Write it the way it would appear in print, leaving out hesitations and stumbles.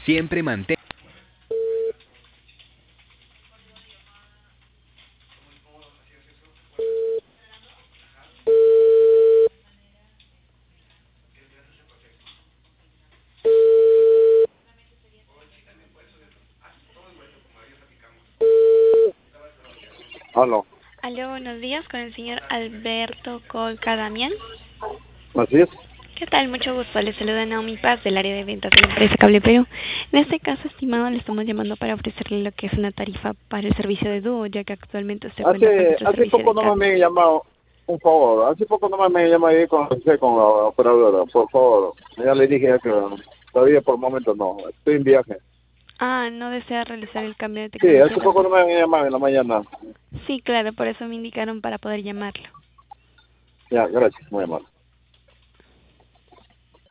Siempre mantén. Aló, Aló, buenos días con el señor Alberto Colca Damián. así es. ¿Qué tal? Mucho gusto. Le saluda Naomi Paz del área de ventas de la empresa Cable Perú. En este caso, estimado, le estamos llamando para ofrecerle lo que es una tarifa para el servicio de dúo, ya que actualmente usted cuenta con nuestro Hace servicio de poco no cable. me han llamado, un favor, hace poco no me han llamado ahí con la operadora, por favor. Ya le dije ya que todavía por el momento no, estoy en viaje. Ah, ¿no desea realizar el cambio de Sí, hace tecnología? poco no me han llamado en la mañana. Sí, claro, por eso me indicaron para poder llamarlo. Ya, gracias, muy amable.